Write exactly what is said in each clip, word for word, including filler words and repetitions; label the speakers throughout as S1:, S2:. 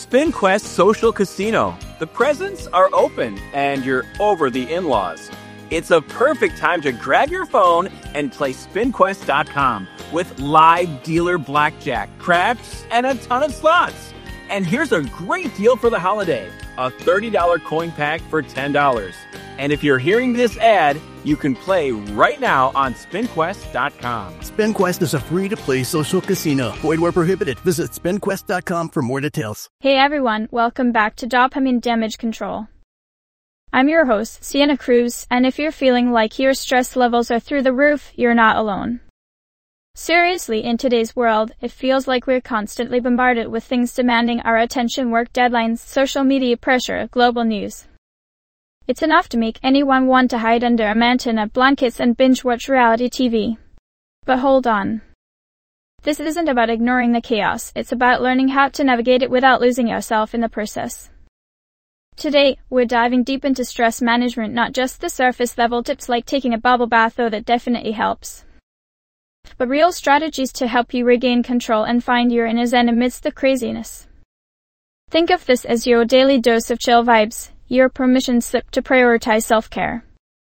S1: SpinQuest Social Casino. The presents are open and you're over the in-laws. It's a perfect time to grab your phone and play spin quest dot com with live dealer blackjack, craps, and a ton of slots. And here's a great deal for the holiday. A thirty dollars coin pack for ten dollars. And if you're hearing this ad, you can play right now on spin quest dot com.
S2: SpinQuest is a free-to-play social casino. Void where prohibited. Visit spin quest dot com for more details.
S3: Hey everyone, welcome back to Dopamine Damage Control. I'm your host, Sienna Cruz, and if you're feeling like your stress levels are through the roof, you're not alone. Seriously, in today's world, it feels like we're constantly bombarded with things demanding our attention: work deadlines, social media pressure, global news. It's enough to make anyone want to hide under a mountain of blankets and binge-watch reality T V. But hold on. This isn't about ignoring the chaos, it's about learning how to navigate it without losing yourself in the process. Today, we're diving deep into stress management, not just the surface-level tips like taking a bubble bath, though that definitely helps, but real strategies to help you regain control and find your inner zen amidst the craziness. Think of this as your daily dose of chill vibes, your permission slip to prioritize self-care.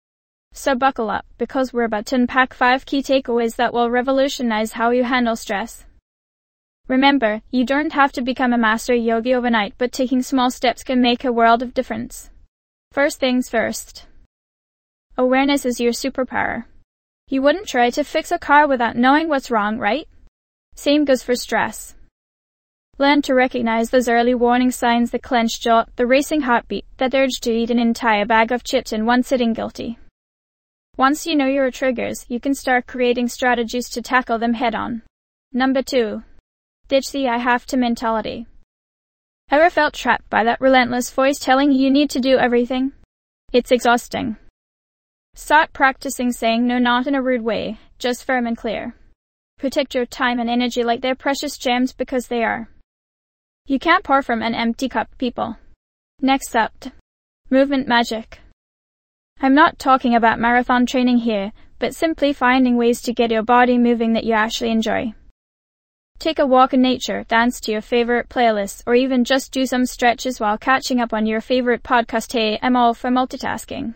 S3: So buckle up, because we're about to unpack five key takeaways that will revolutionize how you handle stress. Remember, you don't have to become a master yogi overnight, but taking small steps can make a world of difference. First things first. Awareness is your superpower. You wouldn't try to fix a car without knowing what's wrong, right? Same goes for stress. Learn to recognize those early warning signs: the clenched jaw, the racing heartbeat, that urge to eat an entire bag of chips in one sitting. Guilty. Once you know your triggers, you can start creating strategies to tackle them head-on. Number two. Ditch the I have to mentality. Ever felt trapped by that relentless voice telling you you need to do everything? It's exhausting. Start practicing saying no, not in a rude way, just firm and clear. Protect your time and energy like they're precious gems, because they are. You can't pour from an empty cup, people. Next up, movement magic. I'm not talking about marathon training here, but simply finding ways to get your body moving that you actually enjoy. Take a walk in nature, dance to your favorite playlist, or even just do some stretches while catching up on your favorite podcast. Hey, I'm all for multitasking.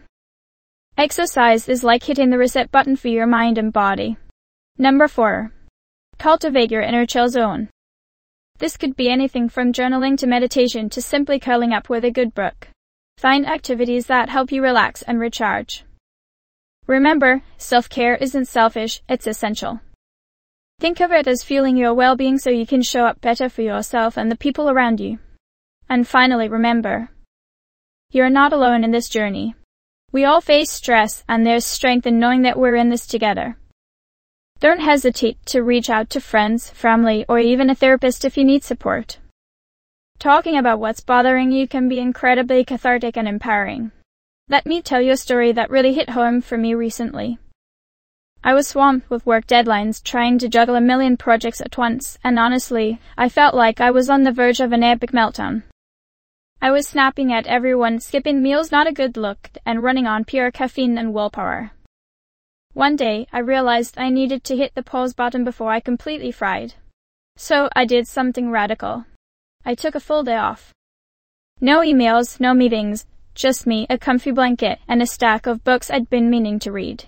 S3: Exercise is like hitting the reset button for your mind and body. Number four. Cultivate your inner chill zone. This could be anything from journaling to meditation to simply curling up with a good book. Find activities that help you relax and recharge. Remember, self-care isn't selfish, it's essential. Think of it as fueling your well-being so you can show up better for yourself and the people around you. And finally, remember, you're not alone in this journey. We all face stress, and there's strength in knowing that we're in this together. Don't hesitate to reach out to friends, family, or even a therapist if you need support. Talking about what's bothering you can be incredibly cathartic and empowering. Let me tell you a story that really hit home for me recently. I was swamped with work deadlines, trying to juggle a million projects at once, and honestly, I felt like I was on the verge of an epic meltdown. I was snapping at everyone, skipping meals, not a good look, and running on pure caffeine and willpower. One day, I realized I needed to hit the pause button before I completely fried. So, I did something radical. I took a full day off. No emails, no meetings, just me, a comfy blanket, and a stack of books I'd been meaning to read.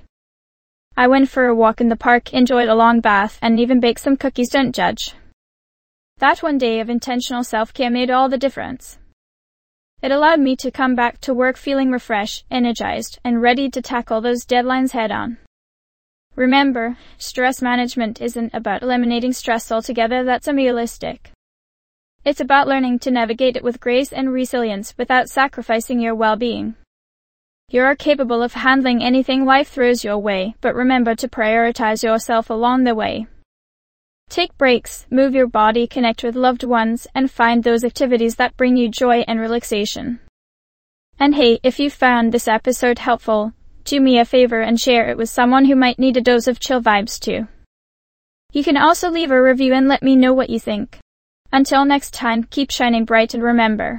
S3: I went for a walk in the park, enjoyed a long bath, and even baked some cookies. Don't judge. That one day of intentional self-care made all the difference. It allowed me to come back to work feeling refreshed, energized, and ready to tackle those deadlines head-on. Remember, stress management isn't about eliminating stress altogether. That's unrealistic. It's about learning to navigate it with grace and resilience without sacrificing your well-being. You're capable of handling anything life throws your way, but remember to prioritize yourself along the way. Take breaks, move your body, connect with loved ones, and find those activities that bring you joy and relaxation. And hey, if you found this episode helpful, do me a favor and share it with someone who might need a dose of chill vibes too. You can also leave a review and let me know what you think. Until next time, keep shining bright and remember,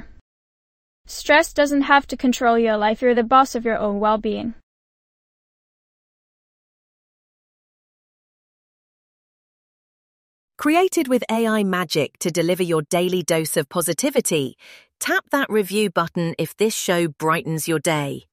S3: stress doesn't have to control your life. You're the boss of your own well-being.
S4: Created with A I magic to deliver your daily dose of positivity, tap that review button if this show brightens your day.